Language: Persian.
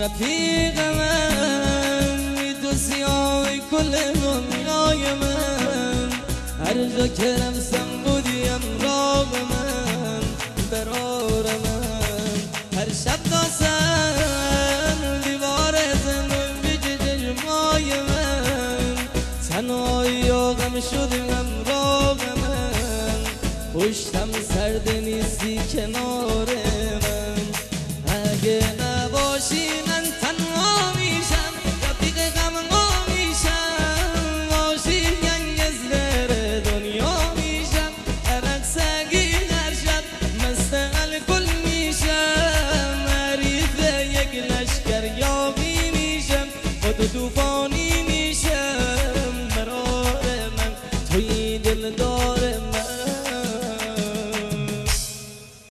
رفیق من تو سیاه کل دنیای من هر جا که رفتم بودی امراض من برار من هر شب داستن دیوار زندگی چشمای من تنهایی و غم شدی امراض من پشتم سرد نیستی کنار